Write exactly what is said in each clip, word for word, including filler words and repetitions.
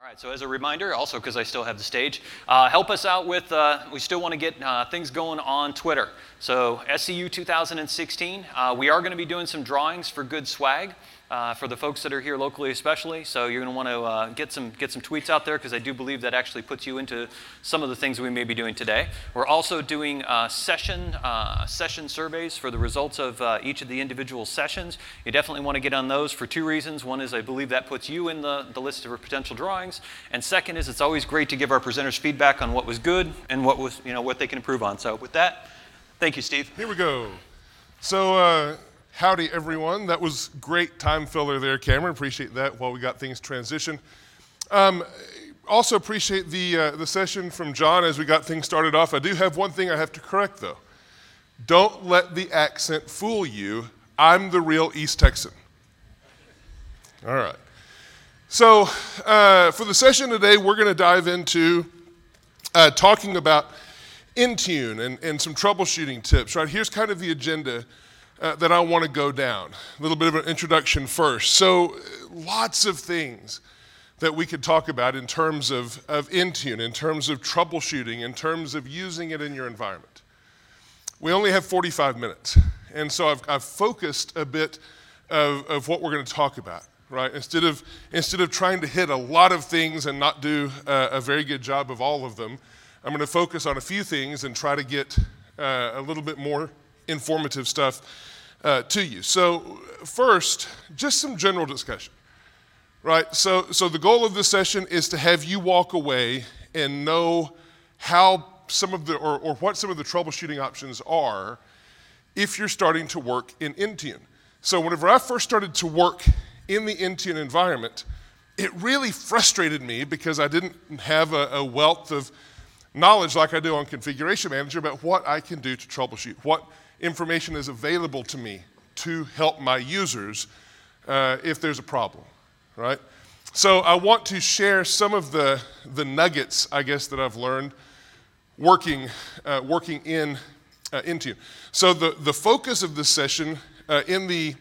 All right, so as a reminder, also because I still have the stage, uh, help us out with, uh, we still want to get uh, things going on Twitter. So S C U two thousand sixteen, uh, we are going to be doing some drawings for good swag. Uh, for the folks that are here locally especially, so you're going to want to uh, get some get some tweets out there because I do believe that actually puts you into some of the things we may be doing today. We're also doing uh, session uh, session surveys for the results of uh, each of the individual sessions. You definitely want to get on those for two reasons. One is I believe that puts you in the, the list of potential drawings, and second is it's always great to give our presenters feedback on what was good and what was you know what they can improve on. So with that, thank you, Steve. Here we go. So. Uh, Howdy, everyone. That was great time filler there, Cameron. Appreciate that while we got things transitioned. Um, also appreciate the, uh, the session from John as we got things started off. I do have one thing I have to correct, though. Don't let the accent fool you. I'm the real East Texan. All right. So uh, for the session today, we're going to dive into uh, talking about Intune and, and some troubleshooting tips. Right? Here's kind of the agenda Uh, that I want to go down. A little bit of an introduction first. So lots of things that we could talk about in terms of, of Intune, in terms of troubleshooting, in terms of using it in your environment. We only have forty-five minutes. And so I've, I've focused a bit of, of what we're going to talk about, right? Instead of, instead of trying to hit a lot of things and not do uh, a very good job of all of them, I'm going to focus on a few things and try to get uh, a little bit more informative stuff uh, to you. So first, just some general discussion, right? So, so the goal of this session is to have you walk away and know how some of the, or, or what some of the troubleshooting options are if you're starting to work in Intune. So whenever I first started to work in the Intune environment, it really frustrated me because I didn't have a, a wealth of knowledge like I do on Configuration Manager about what I can do to troubleshoot, what information is available to me to help my users uh, if there's a problem, right? So I want to share some of the, the nuggets, I guess, that I've learned working, uh, working in uh, Intune. So the, the focus of this session uh, in the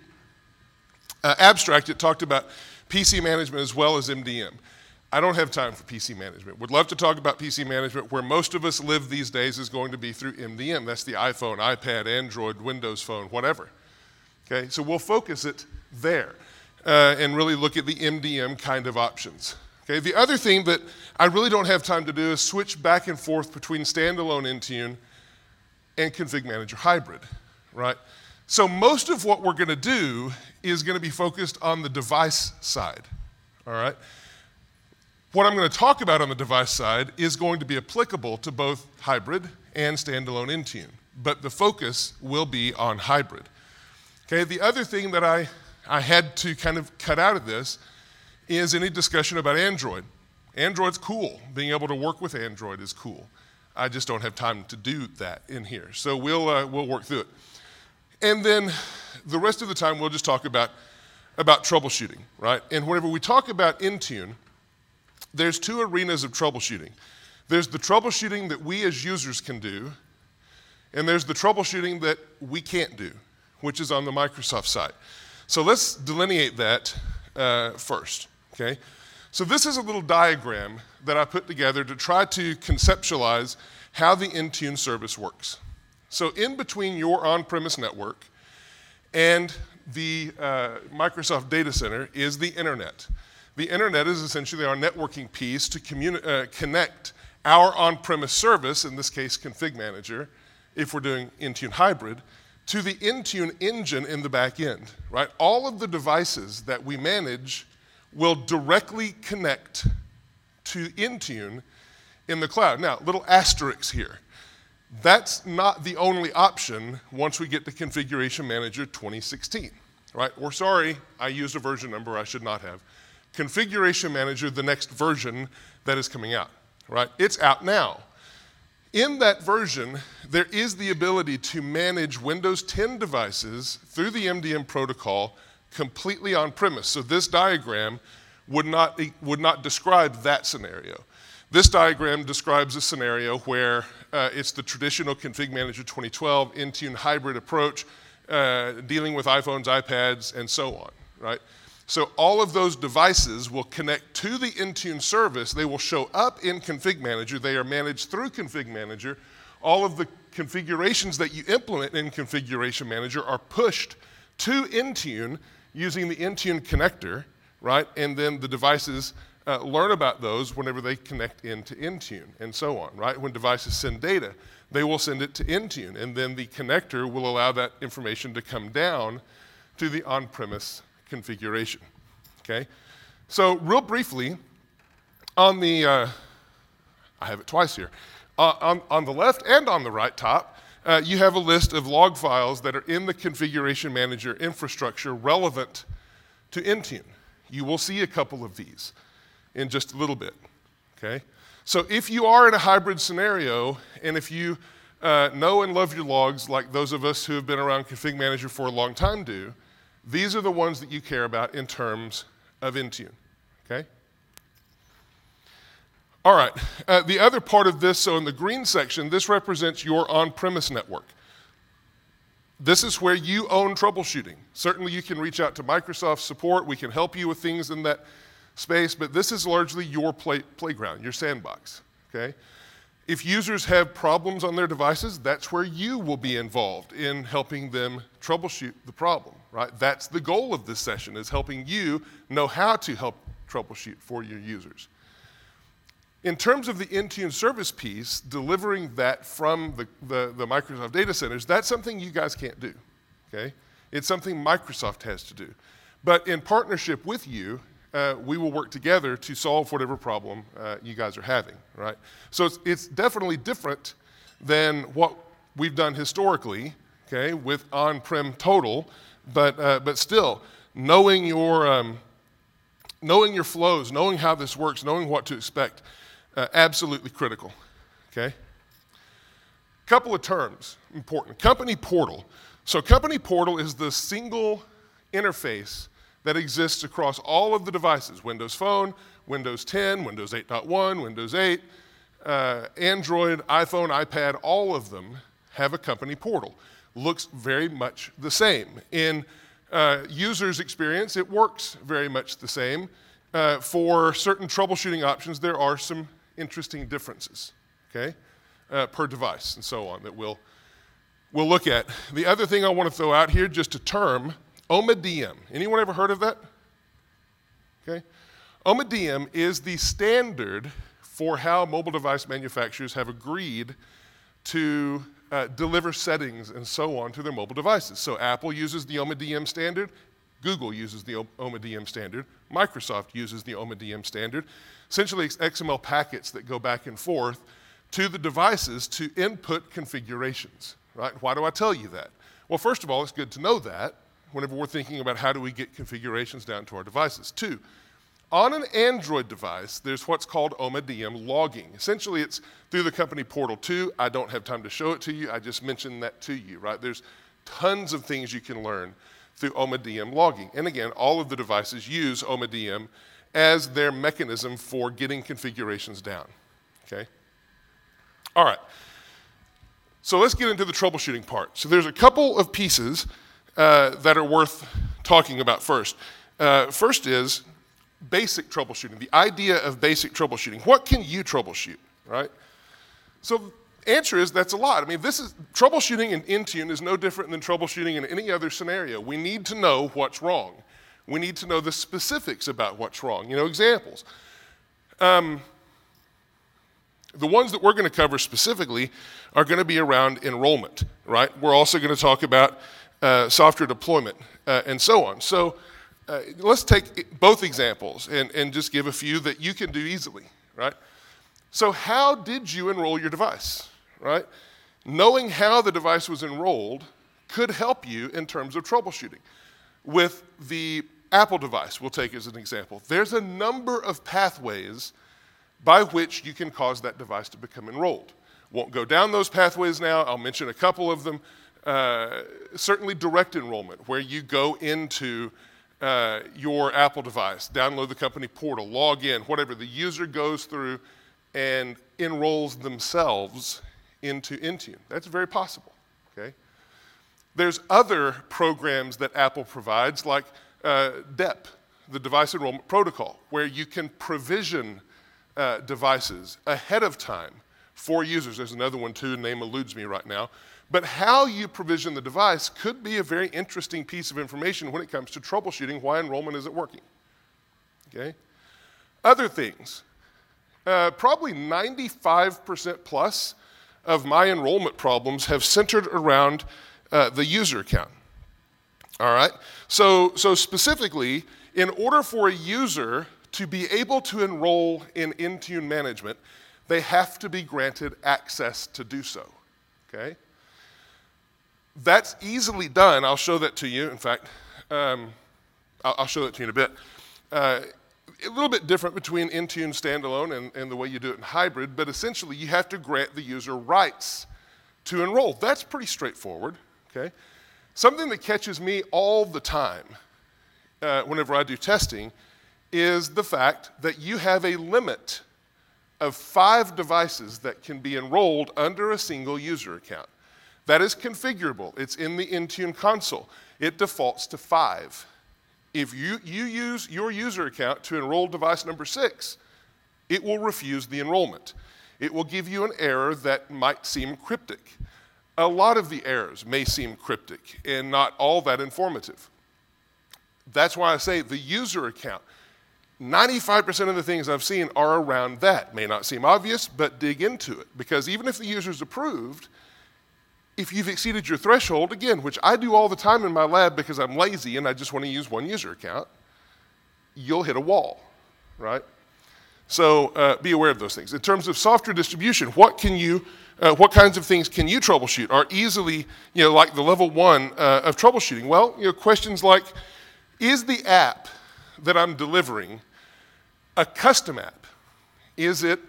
uh, abstract, it talked about P C management as well as M D M. I don't have time for P C management. Would love to talk about P C management. Where most of us live these days is going to be through M D M. That's the iPhone, iPad, Android, Windows Phone, whatever. Okay, so we'll focus it there uh, and really look at the M D M kind of options. Okay, the other thing that I really don't have time to do is switch back and forth between standalone Intune and Config Manager Hybrid, right? So most of what we're going to do is going to be focused on the device side, all right? What I'm going to talk about on the device side is going to be applicable to both hybrid and standalone Intune, but the focus will be on hybrid. Okay, the other thing that I, I had to kind of cut out of this is any discussion about Android. Android's cool. Being able to work with Android is cool. I just don't have time to do that in here. So we'll, uh, we'll work through it. And then the rest of the time we'll just talk about, about troubleshooting, right? And whenever we talk about Intune, there's two arenas of troubleshooting. There's the troubleshooting that we as users can do, and there's the troubleshooting that we can't do, which is on the Microsoft side. So let's delineate that uh, first, okay? So this is a little diagram that I put together to try to conceptualize how the Intune service works. So in between your on-premise network and the uh, Microsoft data center is the internet. The internet is essentially our networking piece to communi- uh, connect our on-premise service, in this case Config Manager, if we're doing Intune Hybrid, to the Intune engine in the back end, right? All of the devices that we manage will directly connect to Intune in the cloud. Now, little asterisks here. That's not the only option once we get to Configuration Manager twenty sixteen, right? Or sorry, I used a version number I should not have. Configuration Manager, the next version that is coming out, right? It's out now. In that version, there is the ability to manage Windows ten devices through the M D M protocol completely on-premise. So this diagram would not, would not describe that scenario. This diagram describes a scenario where uh, it's the traditional Config Manager twenty twelve Intune hybrid approach, uh, dealing with iPhones, iPads, and so on, right? So all of those devices will connect to the Intune service. They will show up in Config Manager. They are managed through Config Manager. All of the configurations that you implement in Configuration Manager are pushed to Intune using the Intune connector, right? And then the devices uh, learn about those whenever they connect into Intune and so on, right? When devices send data, they will send it to Intune, and then the connector will allow that information to come down to the on-premise configuration, okay? So real briefly, on the, uh, I have it twice here, uh, on, on the left and on the right top, uh, you have a list of log files that are in the Configuration Manager infrastructure relevant to Intune. You will see a couple of these in just a little bit, okay? So if you are in a hybrid scenario, and if you uh, know and love your logs like those of us who have been around Config Manager for a long time do, these are the ones that you care about in terms of Intune, okay? All right, uh, the other part of this, so in the green section, this represents your on-premise network. This is where you own troubleshooting. Certainly you can reach out to Microsoft support, we can help you with things in that space, but this is largely your play, playground, your sandbox, okay? If users have problems on their devices, that's where you will be involved in helping them troubleshoot the problem, right? That's the goal of this session, is helping you know how to help troubleshoot for your users. In terms of the Intune service piece, delivering that from the, the, the Microsoft data centers, that's something you guys can't do, okay? It's something Microsoft has to do. But in partnership with you, uh, we will work together to solve whatever problem uh, you guys are having, right? So it's, it's definitely different than what we've done historically, okay, with on-prem total, but, uh, but still, knowing your, um, knowing your flows, knowing how this works, knowing what to expect, Uh, absolutely critical, okay? Couple of terms, important. Company portal. So company portal is the single interface that exists across all of the devices, Windows Phone, Windows ten, Windows eight point one, Windows eight, uh, Android, iPhone, iPad, all of them have a company portal. Looks very much the same. In uh, users' experience, it works very much the same. Uh, for certain troubleshooting options, there are some interesting differences, okay, uh, per device and so on that we'll, we'll look at. The other thing I want to throw out here, just a term, O M A D M. Anyone ever heard of that? Okay. O M A D M is the standard for how mobile device manufacturers have agreed to uh, deliver settings and so on to their mobile devices. So Apple uses the O M A D M standard, Google uses the O M A D M standard, Microsoft uses the O M A D M standard. Essentially, it's X M L packets that go back and forth to the devices to input configurations, right? Why do I tell you that? Well, first of all, it's good to know that whenever we're thinking about how do we get configurations down to our devices. Two, on an Android device, there's what's called O M A D M logging. Essentially, it's through the company portal too. I don't have time to show it to you. I just mentioned that to you, right? There's tons of things you can learn through O M A D M logging. And again, all of the devices use O M A D M as their mechanism for getting configurations down, okay? All right, so let's get into the troubleshooting part. So there's a couple of pieces uh, that are worth talking about first. Uh, first is basic troubleshooting, the idea of basic troubleshooting. What can you troubleshoot, right? So the answer is that's a lot. I mean, this is, troubleshooting in Intune is no different than troubleshooting in any other scenario. We need to know what's wrong. We need to know the specifics about what's wrong. You know, examples. Um, the ones that we're going to cover specifically are going to be around enrollment, right? We're also going to talk about uh, software deployment uh, and so on. So uh, let's take both examples and, and just give a few that you can do easily, right? So how did you enroll your device, right? Knowing how the device was enrolled could help you in terms of troubleshooting. With the Apple device, we'll take as an example, there's a number of pathways by which you can cause that device to become enrolled. Won't go down those pathways now. I'll mention a couple of them. Uh, certainly direct enrollment, where you go into uh, your Apple device, download the company portal, log in, whatever. The user goes through and enrolls themselves into Intune. That's very possible, okay? There's other programs that Apple provides, like uh, D E P, the device enrollment protocol, where you can provision uh, devices ahead of time for users. There's another one too, name eludes me right now. But how you provision the device could be a very interesting piece of information when it comes to troubleshooting why enrollment isn't working. Okay? Other things. Uh, probably ninety-five percent plus of my enrollment problems have centered around uh, the user account. All right? So, so specifically, in order for a user to be able to enroll in Intune management, they have to be granted access to do so. Okay? That's easily done. I'll show that to you. In fact, um, I'll, I'll show that to you in a bit. Uh, a little bit different between Intune standalone and, and the way you do it in hybrid, but essentially you have to grant the user rights to enroll. That's pretty straightforward, okay? Something that catches me all the time uh, whenever I do testing is the fact that you have a limit of five devices that can be enrolled under a single user account. That is configurable. It's in the Intune console. It defaults to five. If you, you use your user account to enroll device number six, it will refuse the enrollment. It will give you an error that might seem cryptic. A lot of the errors may seem cryptic and not all that informative. That's why I say the user account, ninety-five percent of the things I've seen are around that. May not seem obvious, but dig into it. Because even if the user's approved, if you've exceeded your threshold, again, which I do all the time in my lab because I'm lazy and I just want to use one user account, you'll hit a wall, right? So uh, be aware of those things. In terms of software distribution, what can you, uh, what kinds of things can you troubleshoot are easily, you know, like the level one uh, of troubleshooting? Well, you know, questions like, is the app that I'm delivering a custom app? Is it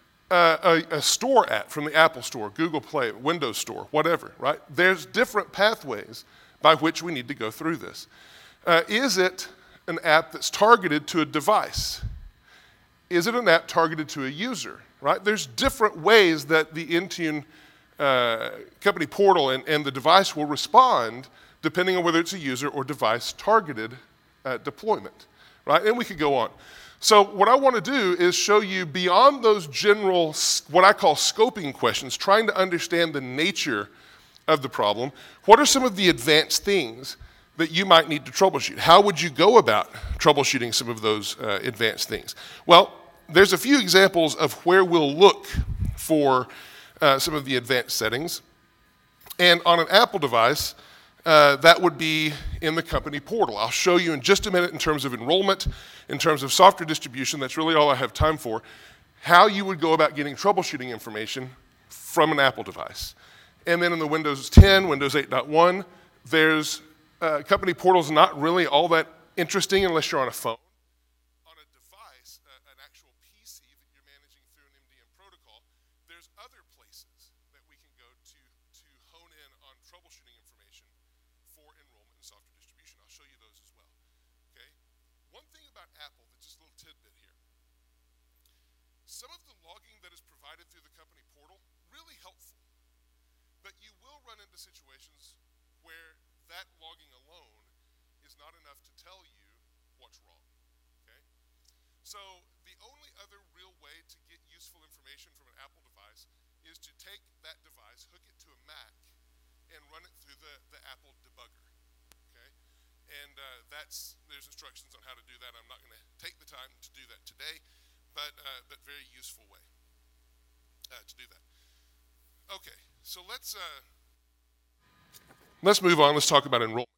Uh, a, a store app from the Apple Store, Google Play, Windows Store, whatever, right? There's different pathways by which we need to go through this. Uh, is it an app that's targeted to a device? Is it an app targeted to a user, right? There's different ways that the Intune uh, company portal and, and the device will respond depending on whether it's a user or device targeted uh, deployment, right? And we could go on. So what I want to do is show you beyond those general, what I call scoping questions, trying to understand the nature of the problem, what are some of the advanced things that you might need to troubleshoot? How would you go about troubleshooting some of those uh, advanced things? Well, there's a few examples of where we'll look for uh, some of the advanced settings. And on an Apple device, Uh, that would be in the company portal. I'll show you in just a minute in terms of enrollment, in terms of software distribution, that's really all I have time for, how you would go about getting troubleshooting information from an Apple device. And then in the Windows ten, Windows eight point one, there's uh, company portal's not really all that interesting unless you're on a phone. On a device, uh, an actual P C that you're managing through an M D M protocol, there's other places that we can go to to hone in on troubleshooting information for enrollment and software distribution. I'll show you those as well, okay? One thing about Apple, that's just a little tidbit here. Some of the logging that is provided through the company portal, really helpful. But you will run into situations where that logging alone is not enough to tell you what's wrong, okay? So the only other real way to get useful information from an Apple device is to take that device, hook it to a Mac, and run it through the, the Apple debugger, okay? And uh, that's, there's instructions on how to do that. I'm not gonna take the time to do that today, but, uh, but very useful way uh, to do that. Okay, so let's, uh, let's move on, let's talk about enrollment.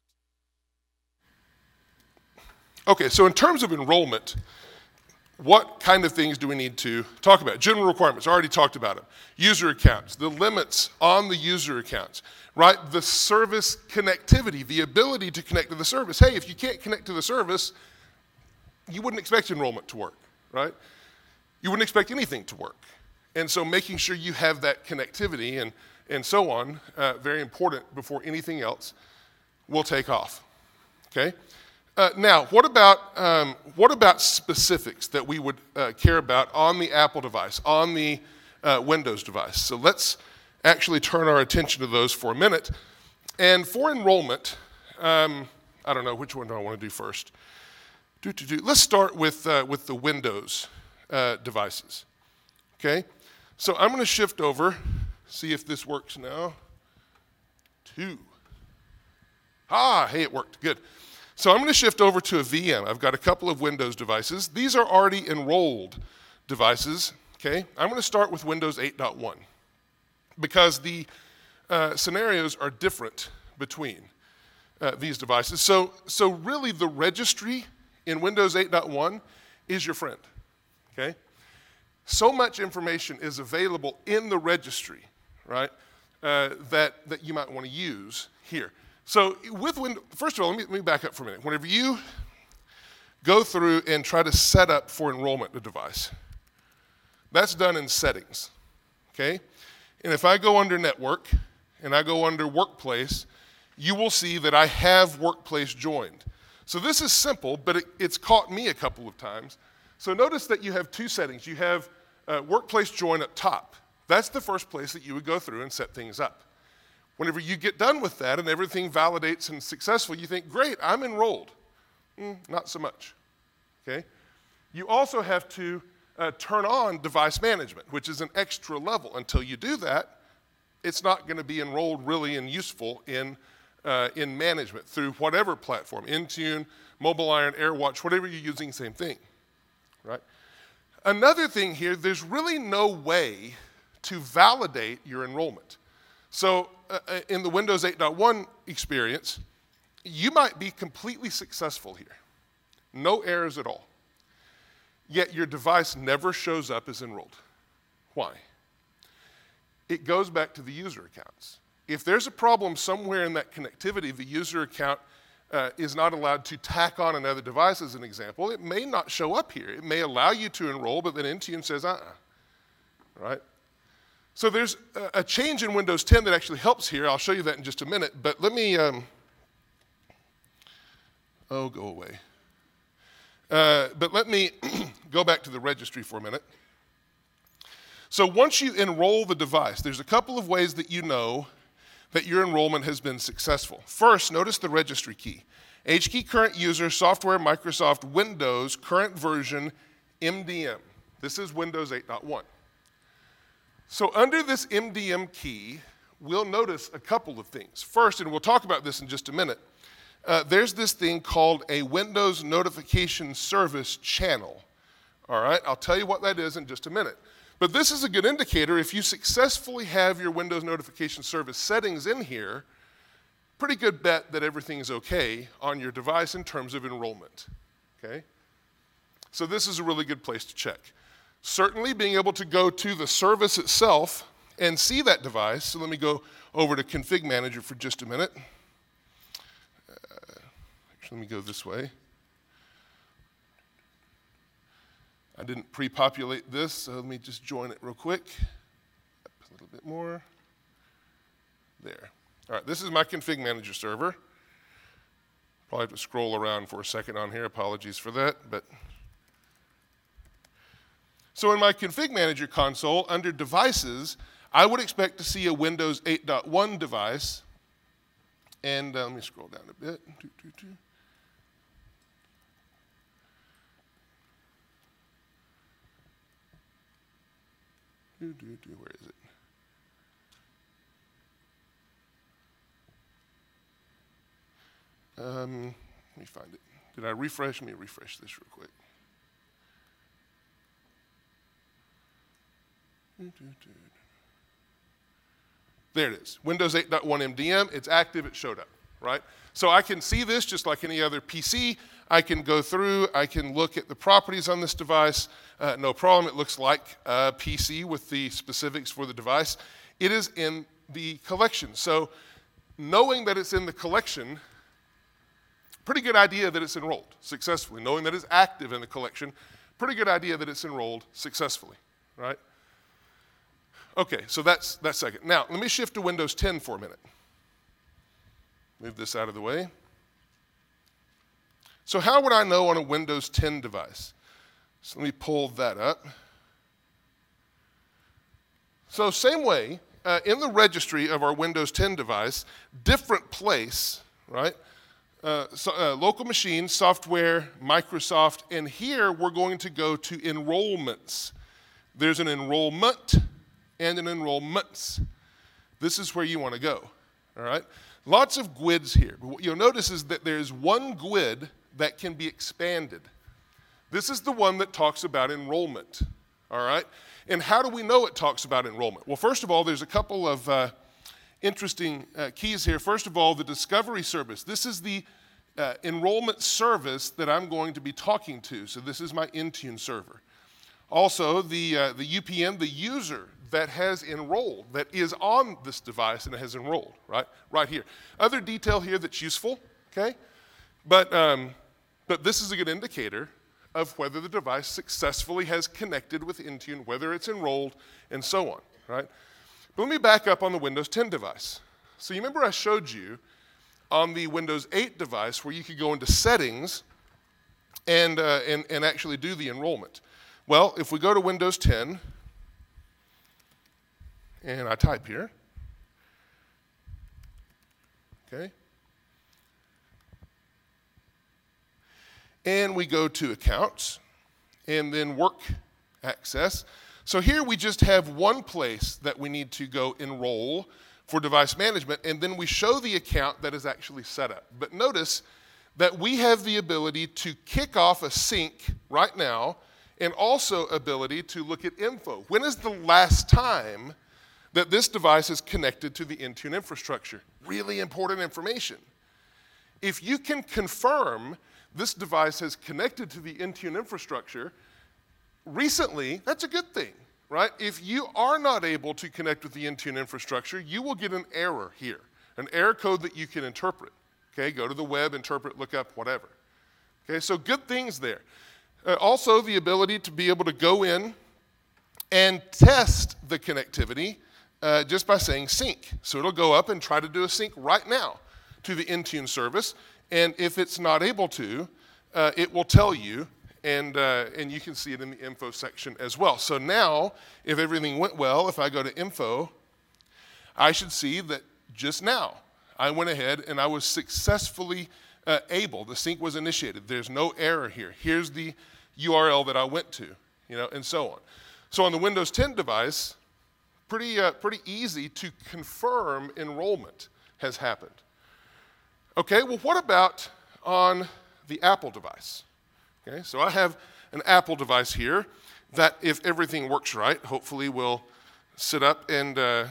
Okay, so in terms of enrollment, what kind of things do we need to talk about? General requirements, I already talked about them. User accounts, the limits on the user accounts, right? The service connectivity, the ability to connect to the service. Hey, if you can't connect to the service, you wouldn't expect enrollment to work, right? You wouldn't expect anything to work. And so making sure you have that connectivity and, and so on, uh, very important before anything else will take off, okay? Uh, now, what about, um, what about specifics that we would uh, care about on the Apple device, on the uh, Windows device? So let's actually turn our attention to those for a minute. And for enrollment, um, I don't know, which one do I want to do first? do, do, do. Let's start with, uh, with the Windows uh, devices, okay? So I'm gonna shift over, see if this works now. Two. Ah, hey, it worked, good. So I'm gonna shift over to a V M. I've got a couple of Windows devices. These are already enrolled devices, okay? I'm gonna start with Windows eight point one because the uh, scenarios are different between uh, these devices. So, so really the registry in Windows eight point one is your friend, okay? So much information is available in the registry, right, uh, that, that you might want to use here. So with Windows, first of all, let me, let me back up for a minute. Whenever you go through and try to set up for enrollment a device, that's done in settings, okay? And if I go under network and I go under workplace, you will see that I have workplace joined. So this is simple, but it, it's caught me a couple of times. So notice that you have two settings. You have uh, workplace join up top. That's the first place that you would go through and set things up. Whenever you get done with that and everything validates and successful, you think, great, I'm enrolled. Mm, not so much, okay? You also have to uh, turn on device management, which is an extra level. Until you do that, it's not gonna be enrolled really and useful in, uh, in management through whatever platform, Intune, MobileIron, AirWatch, whatever you're using, same thing. Right? Another thing here, there's really no way to validate your enrollment. So uh, in the Windows eight point one experience, you might be completely successful here. No errors at all. Yet your device never shows up as enrolled. Why? It goes back to the user accounts. If there's a problem somewhere in that connectivity, the user account Uh, is not allowed to tack on another device, as an example, it may not show up here. It may allow you to enroll, but then Intune says, uh-uh, right? So there's a, a change in Windows ten that actually helps here. I'll show you that in just a minute, but let me, um, oh, go away. Uh, but let me go back to the registry for a minute. So once you enroll the device, there's a couple of ways that you know that your enrollment has been successful. First, notice the registry key. H key current user, software, Microsoft, Windows, current version, M D M. This is Windows eight point one. So under this M D M key, we'll notice a couple of things. First, and we'll talk about this in just a minute, uh, there's this thing called a Windows Notification Service channel. All right, I'll tell you what that is in just a minute. But this is a good indicator. If you successfully have your Windows Notification Service settings in here, pretty good bet that everything is okay on your device in terms of enrollment, okay? So this is a really good place to check. Certainly being able to go to the service itself and see that device. So let me go over to Config Manager for just a minute. Uh, actually, let me go this way. I didn't pre-populate this, so let me just join it real quick. Up a little bit more. There. All right, this is my Config Manager server. Probably have to scroll around for a second on here. Apologies for that. But so in my Config Manager console, under Devices, I would expect to see a Windows eight point one device. And uh, let me scroll down a bit. Doo, doo, doo. Do, do, do, where is it? Um, let me find it. Did I refresh? Let me refresh this real quick. Do, do, do. There it is. Windows eight point one M D M. It's active. It showed up, right? So I can see this just like any other P C. I can go through. I can look at the properties on this device. Uh, no problem. It looks like a P C with the specifics for the device. It is in the collection. So knowing that it's in the collection, pretty good idea that it's enrolled successfully. Knowing that it's active in the collection, pretty good idea that it's enrolled successfully, right? Okay, so that's that second. Now, let me shift to Windows ten for a minute. Move this out of the way. So how would I know on a Windows ten device? So let me pull that up. So same way, uh, in the registry of our Windows ten device, different place, right? uh, so, uh, local machine, software, Microsoft, and here we're going to go to enrollments. There's an enrollment and an enrollments. This is where you want to go, all right? Lots of G U I Ds here. But what you'll notice is that there's one G U I D that can be expanded. This is the one that talks about enrollment, all right? And how do we know it talks about enrollment? Well, first of all, there's a couple of uh, interesting uh, keys here. First of all, the discovery service. This is the uh, enrollment service that I'm going to be talking to. So this is my Intune server. Also, the, uh, the U P N, the user that has enrolled, that is on this device and has enrolled, right? Right here. Other detail here that's useful, okay? But, um, but this is a good indicator of whether the device successfully has connected with Intune, whether it's enrolled, and so on, right? But let me back up on the Windows ten device. So you remember I showed you on the Windows eight device where you could go into settings and, uh, and, and actually do the enrollment. Well, if we go to Windows ten, and I type here, okay, and we go to accounts, and then work access. So here we just have one place that we need to go enroll for device management, and then we show the account that is actually set up. But notice that we have the ability to kick off a sync right now, and also ability to look at info. When is the last time that this device is connected to the Intune infrastructure? Really important information. If you can confirm this device has connected to the Intune infrastructure recently, that's a good thing, right? If you are not able to connect with the Intune infrastructure, you will get an error here, an error code that you can interpret. Okay, go to the web, interpret, look up, whatever. Okay, so good things there. Uh, also, the ability to be able to go in and test the connectivity uh, just by saying sync. So it'll go up and try to do a sync right now to the Intune service. And if it's not able to, uh, it will tell you, and, uh, and you can see it in the info section as well. So now, if everything went well, if I go to info, I should see that just now I went ahead and I was successfully uh, able, the sync was initiated. There's no error here. Here's the U R L that I went to, you know, and so on. So on the Windows ten device, pretty, uh, pretty easy to confirm enrollment has happened. Okay, well, what about on the Apple device? Okay, so I have an Apple device here that, if everything works right, hopefully will sit up and uh,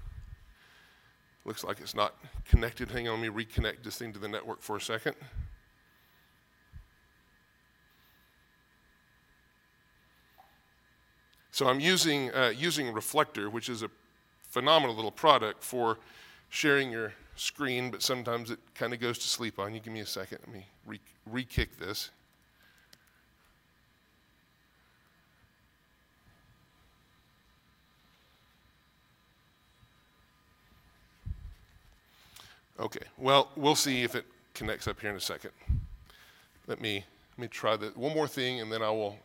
looks like it's not connected. Hang on, let me reconnect this thing to the network for a second. So I'm using, uh, using Reflector, which is a phenomenal little product for sharing your screen, but sometimes it kind of goes to sleep on you. Give me a second. Let me re- re-kick this. Okay, well, we'll see if it connects up here in a second. Let me, let me try that. One more thing, and then I will.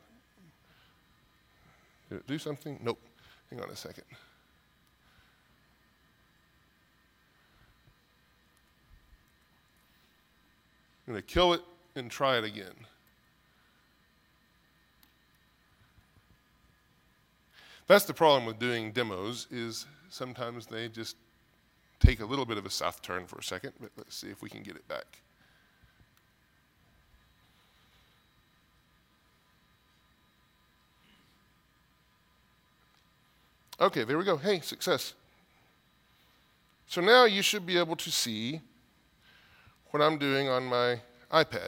Did it do something? Nope. Hang on a second. I'm going to kill it and try it again. That's the problem with doing demos, is sometimes they just take a little bit of a south turn for a second, but let's see if we can get it back. Okay, there we go. Hey, success. So now you should be able to see what I'm doing on my iPad.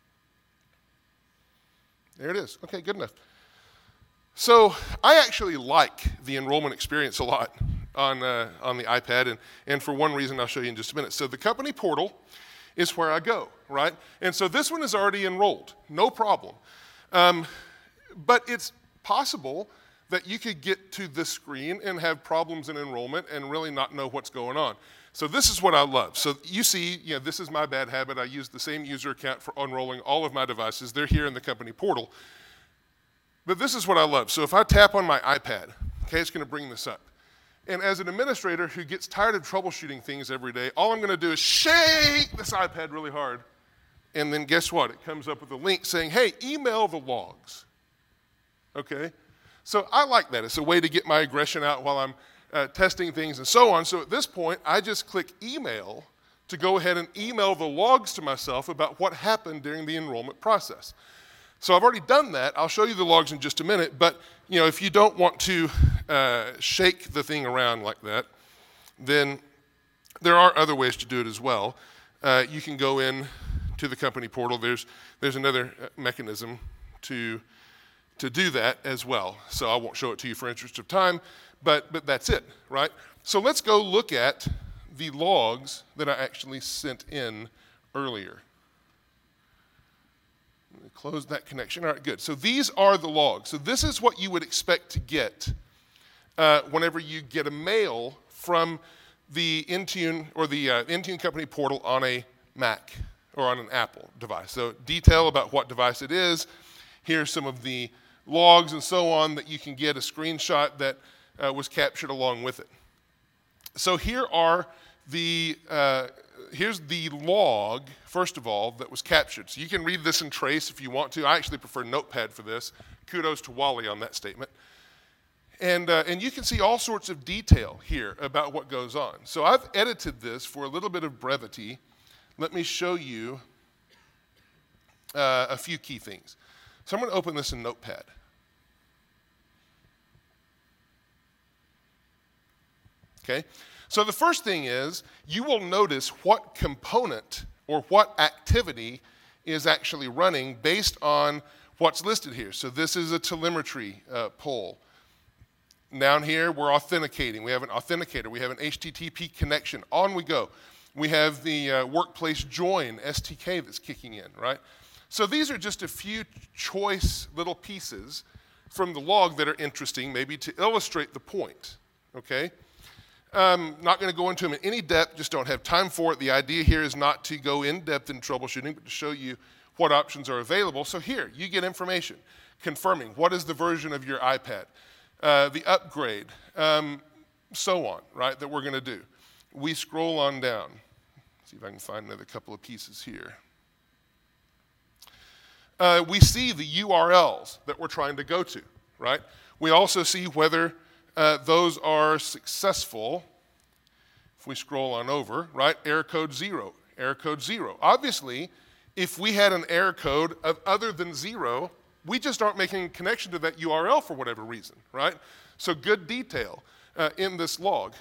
There it is. Okay, good enough. So I actually like the enrollment experience a lot on, uh, on the iPad, and, and for one reason I'll show you in just a minute. So the company portal is where I go, right? And so this one is already enrolled, no problem. Um, but it's possible that you could get to this screen and have problems in enrollment and really not know what's going on. So this is what I love. So you see, you know, this is my bad habit. I use the same user account for enrolling all of my devices. They're here in the company portal. But this is what I love. So if I tap on my iPad, okay, it's going to bring this up. And as an administrator who gets tired of troubleshooting things every day, all I'm going to do is shake this iPad really hard, And then guess what? It comes up with a link saying, hey, email the logs. Okay? So I like that. It's a way to get my aggression out while I'm uh, testing things and so on. So at this point, I just click email to go ahead and email the logs to myself about what happened during the enrollment process. So I've already done that. I'll show you the logs in just a minute. But you know, if you don't want to uh, shake the thing around like that, then there are other ways to do it as well. Uh, you can go in to the company portal. There's there's another mechanism to to do that as well. So I won't show it to you for interest of time, but but that's it, right? So let's go look at the logs that I actually sent in earlier. Close that connection. All right, good. So these are the logs. So this is what you would expect to get uh, whenever you get a mail from the Intune or the uh, Intune company portal on a Mac or on an Apple device. So detail about what device it is. Here's some of the logs and so on that you can get a screenshot that uh, was captured along with it. So here are the uh, here's the log, first of all, that was captured. So you can read this in Trace if you want to. I actually prefer Notepad for this. Kudos to Wally on that statement. And, uh, and you can see all sorts of detail here about what goes on. So I've edited this for a little bit of brevity. Let me show you uh, a few key things. So I'm going to open this in Notepad. Okay? So the first thing is, you will notice what component or what activity is actually running based on what's listed here. So this is a telemetry uh, poll. Down here, we're authenticating. We have an authenticator. We have an H T T P connection. On we go. We have the uh, Workplace Join S T K that's kicking in, right? So these are just a few choice little pieces from the log that are interesting, maybe to illustrate the point, okay? Um, not going to go into them in any depth, just don't have time for it. The idea here is not to go in depth in troubleshooting, but to show you what options are available. So here, you get information confirming what is the version of your iPad, uh, the upgrade, um, so on, right, that we're going to do. We scroll on down. See if I can find another couple of pieces here. Uh, we see the U R Ls that we're trying to go to, right? We also see whether Uh, those are successful. If we scroll on over, right, error code zero, error code zero. Obviously, if we had an error code of other than zero, we just aren't making a connection to that U R L for whatever reason, right? So good detail uh, in this log.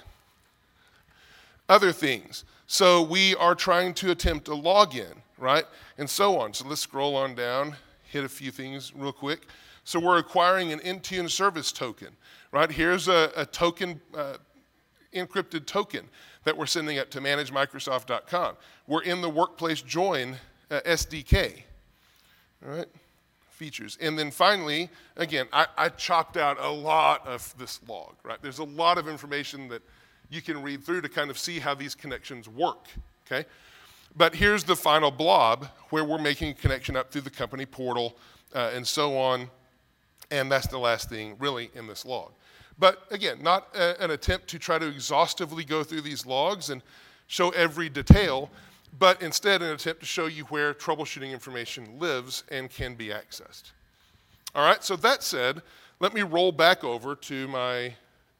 Other things. So we are trying to attempt a login, right, and so on. So let's scroll on down, hit a few things real quick. So we're acquiring an Intune service token, right? Here's a, a token, uh, encrypted token that we're sending up to manage microsoft dot com. We're in the Workplace Join uh, S D K, all right? Features. And then finally, again, I, I chopped out a lot of this log, right? There's a lot of information that you can read through to kind of see how these connections work, okay? But here's the final blob where we're making a connection up through the company portal uh, and so on. And that's the last thing really in this log. But again, not a, an attempt to try to exhaustively go through these logs and show every detail, but instead an attempt to show you where troubleshooting information lives and can be accessed. All right, so that said, let me roll back over to my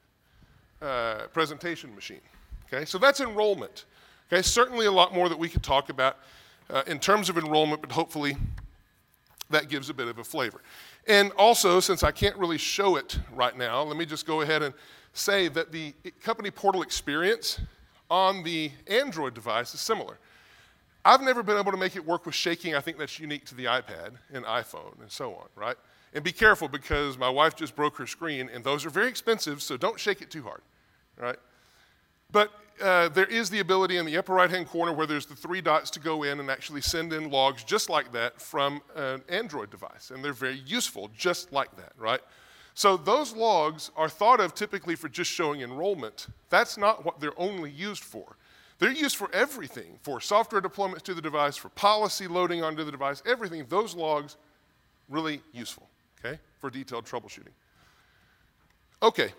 uh, presentation machine. Okay, so that's enrollment. Okay, certainly a lot more that we could talk about uh, in terms of enrollment, but hopefully that gives a bit of a flavor. And also, since I can't really show it right now, let me just go ahead and say that the company portal experience on the Android device is similar. I've never been able to make it work with shaking. I think that's unique to the iPad and iPhone and so on, right? And be careful because my wife just broke her screen, and those are very expensive, so don't shake it too hard, right? But uh, there is the ability in the upper right-hand corner where there's the three dots to go in and actually send in logs just like that from an Android device. And they're very useful just like that, right? So those logs are thought of typically for just showing enrollment. That's not what they're only used for. They're used for everything, for software deployments to the device, for policy loading onto the device, everything. Those logs, really useful, okay, for detailed troubleshooting. Okay,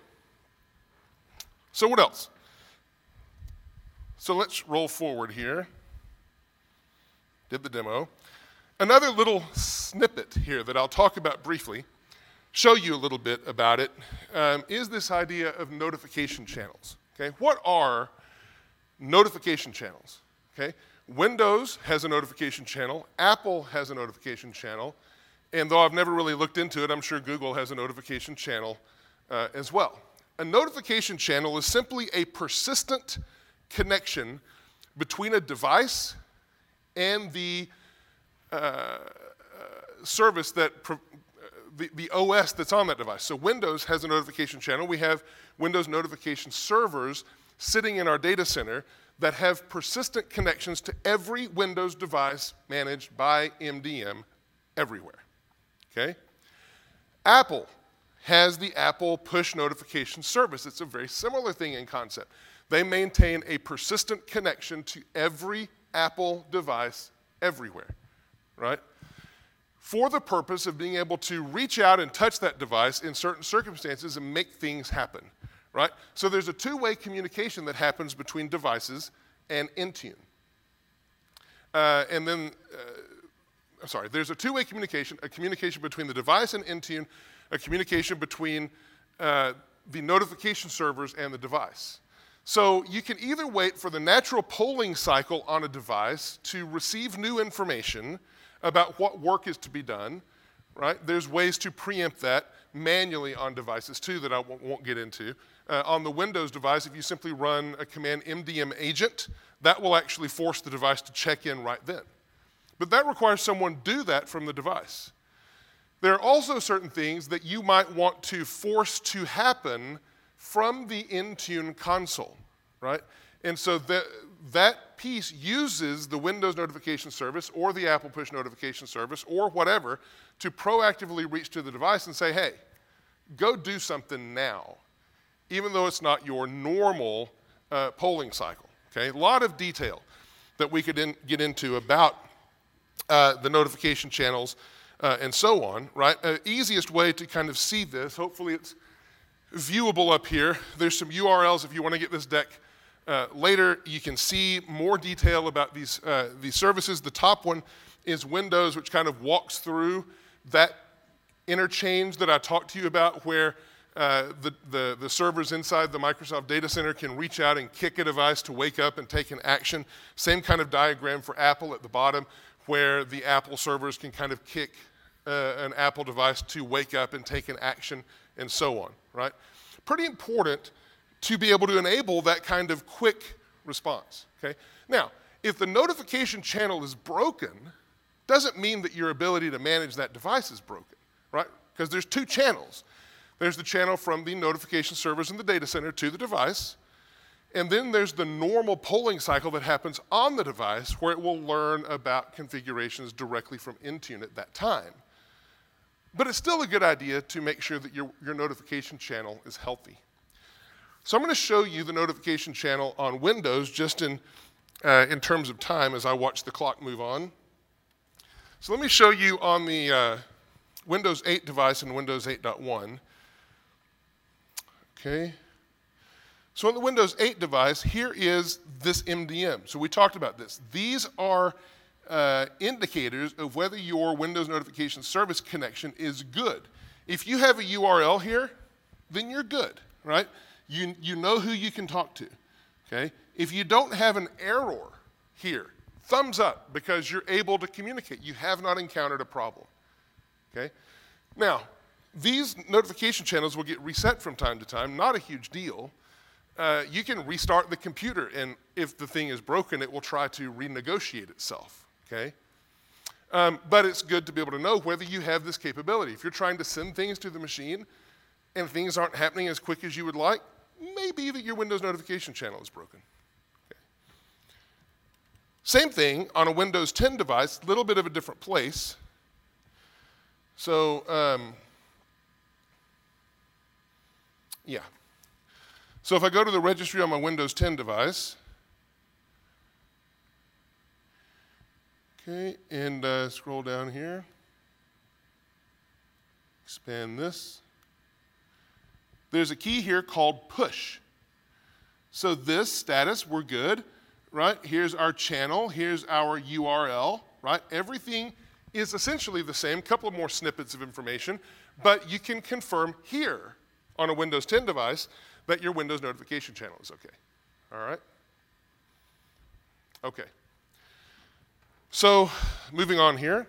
so what else? So let's roll forward here did the demo. Another little snippet here that I'll talk about briefly, show you a little bit about it, um, is this idea of notification channels. Okay, what are notification channels? Okay, Windows has a notification channel, Apple has a notification channel, and though I've never really looked into it, I'm sure Google has a notification channel uh, as well. A notification channel is simply a persistent connection between a device and the uh, uh, service that, pro- uh, the, the O S that's on that device. So Windows has a notification channel. We have Windows notification servers sitting in our data center that have persistent connections to every Windows device managed by M D M everywhere, okay? Apple has the Apple push notification service. It's a very similar thing in concept. They maintain a persistent connection to every Apple device everywhere, right? For the purpose of being able to reach out and touch that device in certain circumstances and make things happen, right? So there's a two-way communication that happens between devices and Intune. Uh, and then, uh, I'm sorry, there's a two-way communication, a communication between the device and Intune, a communication between uh, the notification servers and the device. So you can either wait for the natural polling cycle on a device to receive new information about what work is to be done, right? There's ways to preempt that manually on devices too that I won't, won't get into. Uh, on the Windows device, if you simply run a command M D M agent, that will actually force the device to check in right then. But that requires someone do that from the device. There are also certain things that you might want to force to happen from the Intune console, right? And so that, that piece uses the Windows notification service or the Apple push notification service or whatever to proactively reach to the device and say, hey, go do something now, even though it's not your normal uh, polling cycle, okay? A lot of detail that we could in, get into about uh, the notification channels uh, and so on, right? Uh, easiest way to kind of see this, hopefully it's viewable up here. There's some U R Ls if you want to get this deck uh, later. You can see more detail about these, uh, these services. The top one is Windows, which kind of walks through that interchange that I talked to you about where uh, the, the, the servers inside the Microsoft data center can reach out and kick a device to wake up and take an action. Same kind of diagram for Apple at the bottom where the Apple servers can kind of kick uh, an Apple device to wake up and take an action and so on, right? Pretty important to be able to enable that kind of quick response, okay? Now, if the notification channel is broken, doesn't mean that your ability to manage that device is broken, right? Because there's two channels. There's the channel from the notification servers in the data center to the device, and then there's the normal polling cycle that happens on the device where it will learn about configurations directly from Intune at that time. But it's still a good idea to make sure that your, your notification channel is healthy. So I'm going to show you the notification channel on Windows just in, uh, in terms of time as I watch the clock move on. So let me show you on the uh, Windows eight device and Windows eight point one. Okay. So on the Windows eight device, here is this M D M. So we talked about this. These are uh, indicators of whether your Windows notification service connection is good. If you have a U R L here, then you're good, right? You, you know who you can talk to, okay? If you don't have an error here, thumbs up because you're able to communicate. You have not encountered a problem, okay? Now, these notification channels will get reset from time to time, not a huge deal. Uh, you can restart the computer, and if the thing is broken, it will try to renegotiate itself, okay? Um, but it's good to be able to know whether you have this capability. If you're trying to send things to the machine and things aren't happening as quick as you would like, maybe that your Windows notification channel is broken. Okay. Same thing on a Windows ten device, a little bit of a different place. So, um, yeah. So if I go to the registry on my Windows ten device, okay, and uh, scroll down here, expand this. There's a key here called push. So this status, we're good, right? Here's our channel, here's our U R L, right? Everything is essentially the same, couple of more snippets of information, but you can confirm here on a Windows ten device that your Windows notification channel is okay, all right? Okay. So moving on here.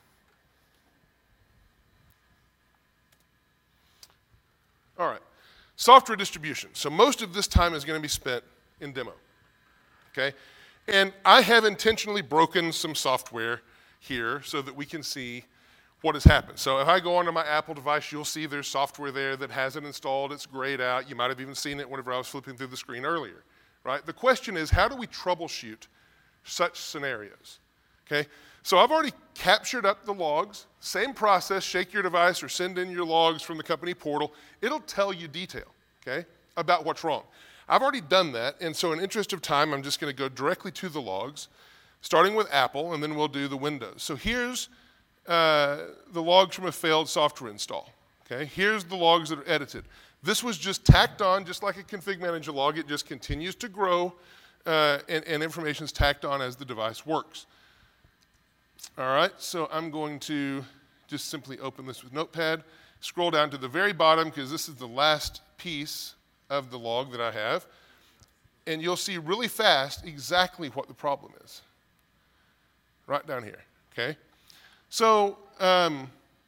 All right, software distribution. So most of this time is going to be spent in demo, okay? And I have intentionally broken some software here so that we can see what has happened. So if I go onto my Apple device, you'll see there's software there that has it installed. It's grayed out. You might have even seen it whenever I was flipping through the screen earlier, right? The question is, how do we troubleshoot such scenarios, okay? So I've already captured up the logs. Same process, shake your device or send in your logs from the company portal. It'll tell you detail, okay, about what's wrong. I've already done that, and so in interest of time, I'm just going to go directly to the logs, starting with Apple, and then we'll do the Windows. So here's uh, the logs from a failed software install, okay? Here's the logs that are edited. This was just tacked on, just like a config manager log. It just continues to grow, uh, and, and information is tacked on as the device works. All right, so I'm going to just simply open this with Notepad, scroll down to the very bottom because this is the last piece of the log that I have, and you'll see really fast exactly what the problem is. Right down here, okay? So, um,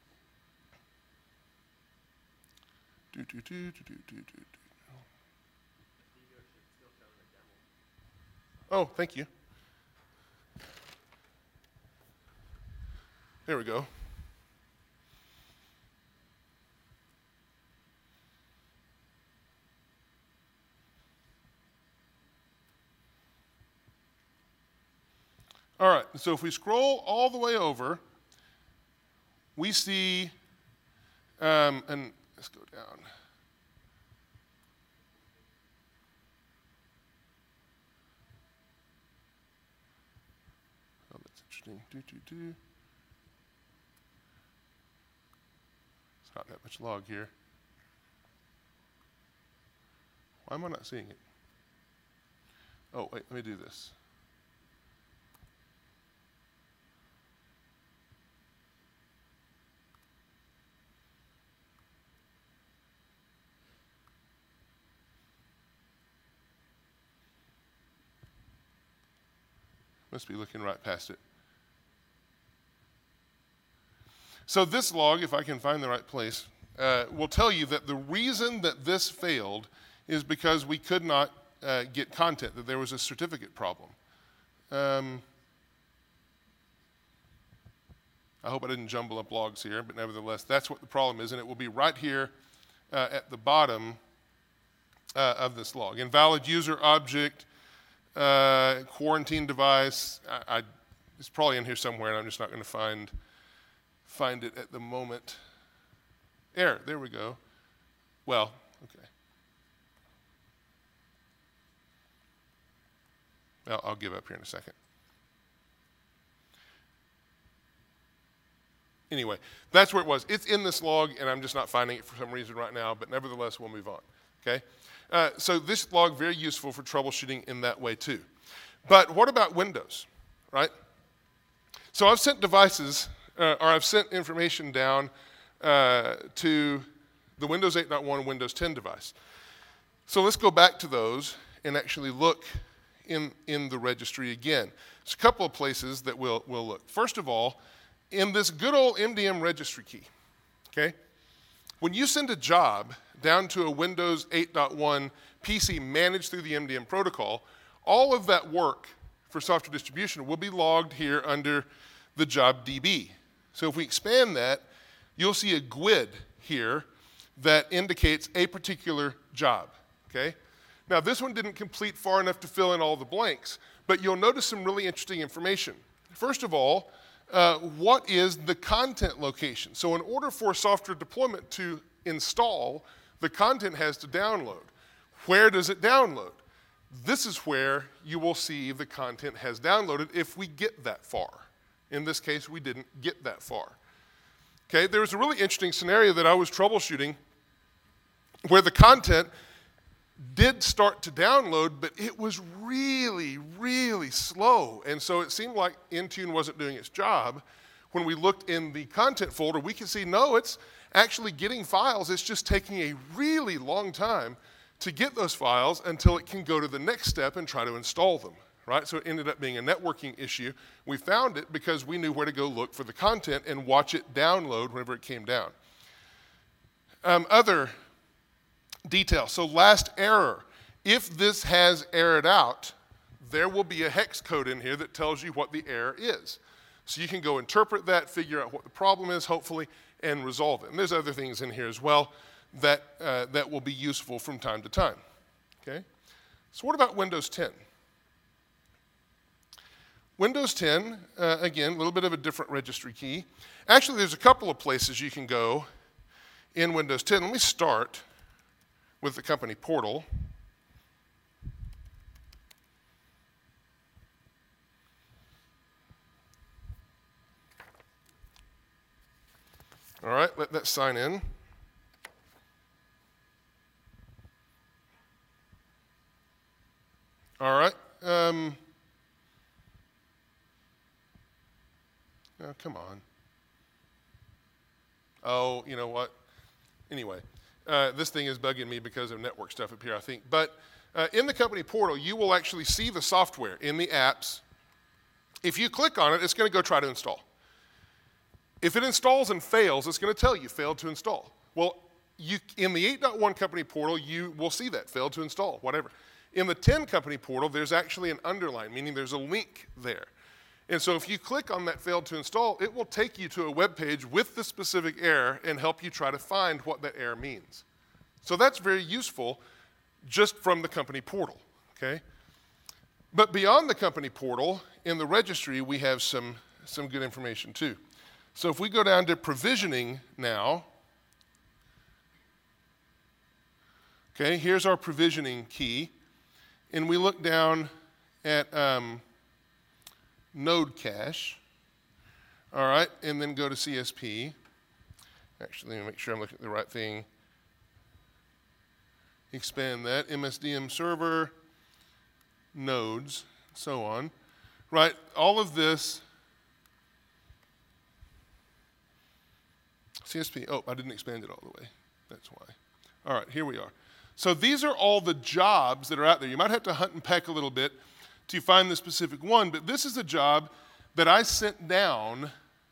do, do, do, do, do, do, do. Oh, thank you. There we go. All right, so if we scroll all the way over, we see, um, and let's go down. Oh, that's interesting. Do, do, do. Not that much log here. Why am I not seeing it? Oh, wait, let me do this. Must be looking right past it. So this log, if I can find the right place, uh, will tell you that the reason that this failed is because we could not uh, get content, that there was a certificate problem. Um, I hope I didn't jumble up logs here, but nevertheless, that's what the problem is, and it will be right here uh, at the bottom uh, of this log. Invalid user object, uh, quarantine device. I, I, it's probably in here somewhere, and I'm just not going to find find it at the moment. Error, there we go. Well, okay. Well, I'll give up here in a second. Anyway, that's where it was. It's in this log, and I'm just not finding it for some reason right now, but nevertheless, we'll move on, okay? Uh, so this log, very useful for troubleshooting in that way too. But what about Windows, right? So I've sent devices, uh, or I've sent information down uh, to the Windows eight point one and Windows ten device. So let's go back to those and actually look in, in the registry again. There's a couple of places that we'll, we'll look. First of all, in this good old M D M registry key, okay? When you send a job down to a Windows eight point one P C managed through the M D M protocol, all of that work for software distribution will be logged here under the job D B. So if we expand that, you'll see a G U I D here that indicates a particular job, okay? Now this one didn't complete far enough to fill in all the blanks, but you'll notice some really interesting information. First of all, Uh, what is the content location? So in order for software deployment to install, the content has to download. Where does it download? This is where you will see the content has downloaded if we get that far. In this case, we didn't get that far. Okay, there was a really interesting scenario that I was troubleshooting where the content did start to download, but it was really, really slow. And so it seemed like Intune wasn't doing its job. When we looked in the content folder, we could see, no, it's actually getting files. It's just taking a really long time to get those files until it can go to the next step and try to install them, right? So it ended up being a networking issue. We found it because we knew where to go look for the content and watch it download whenever it came down. Um, other details. So last error. If this has errored out, there will be a hex code in here that tells you what the error is. So you can go interpret that, figure out what the problem is, hopefully, and resolve it. And there's other things in here as well that, uh, that will be useful from time to time, okay? So what about Windows ten? Windows ten, uh, again, a little bit of a different registry key. Actually, there's a couple of places you can go in Windows ten. Let me start with the company portal. All right, let that sign in. All right. Um, oh, come on. Oh, you know what? Anyway, uh, this thing is bugging me because of network stuff up here, I think. But uh, in the company portal, you will actually see the software in the apps. If you click on it, it's going to go try to install. If it installs and fails, it's going to tell you failed to install. Well, you, in the eight point one company portal, you will see that, failed to install, whatever. In the ten company portal, there's actually an underline, meaning there's a link there. And so if you click on that failed to install, it will take you to a web page with the specific error and help you try to find what that error means. So that's very useful just from the company portal, okay? But beyond the company portal, in the registry, we have some, some good information too. So if we go down to provisioning now, okay, here's our provisioning key, and we look down at um, node cache, all right, and then go to C S P. Actually, let me make sure I'm looking at the right thing. Expand that, M S D M server, nodes, so on, right? All of this, C S P, oh, I didn't expand it all the way, that's why. All right, here we are. So these are all the jobs that are out there. You might have to hunt and peck a little bit to find the specific one, but this is a job that I sent down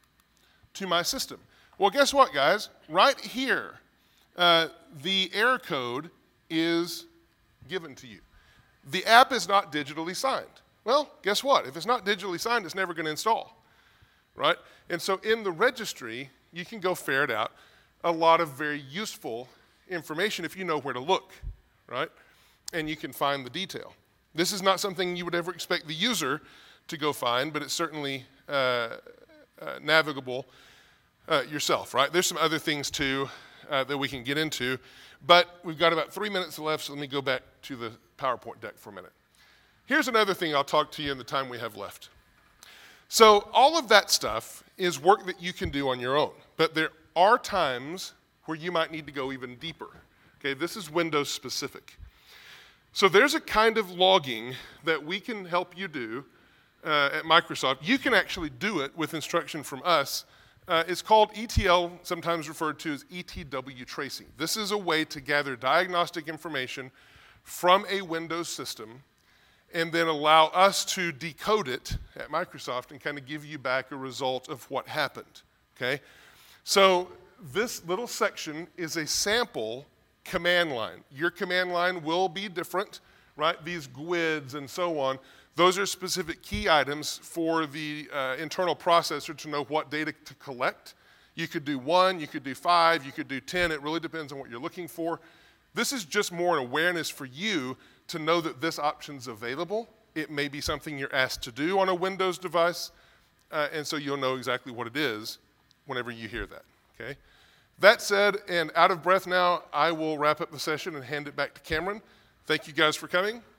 to my system. Well, guess what, guys? Right here, uh, the error code is given to you. The app is not digitally signed. Well, guess what? If it's not digitally signed, it's never going to install, right? And so in the registry, you can go ferret out a lot of very useful information if you know where to look, right? And you can find the detail. This is not something you would ever expect the user to go find, but it's certainly uh, uh, navigable uh, yourself, right? There's some other things too uh, that we can get into, but we've got about three minutes left, so let me go back to the PowerPoint deck for a minute. Here's another thing I'll talk to you in the time we have left. So all of that stuff is work that you can do on your own, but there are times where you might need to go even deeper. Okay, this is Windows specific. So there's a kind of logging that we can help you do uh, at Microsoft. You can actually do it with instruction from us. Uh, it's called E T L, sometimes referred to as E T W tracing. This is a way to gather diagnostic information from a Windows system and then allow us to decode it at Microsoft and kind of give you back a result of what happened, okay? So this little section is a sample command line. Your command line will be different, right? These G U I Ds and so on, those are specific key items for the uh, internal processor to know what data to collect. You could do one, you could do five, you could do ten. It really depends on what you're looking for. This is just more an awareness for you to know that this option's available. It may be something you're asked to do on a Windows device, uh, and so you'll know exactly what it is whenever you hear that, okay? That said, and out of breath now, I will wrap up the session and hand it back to Cameron. Thank you guys for coming.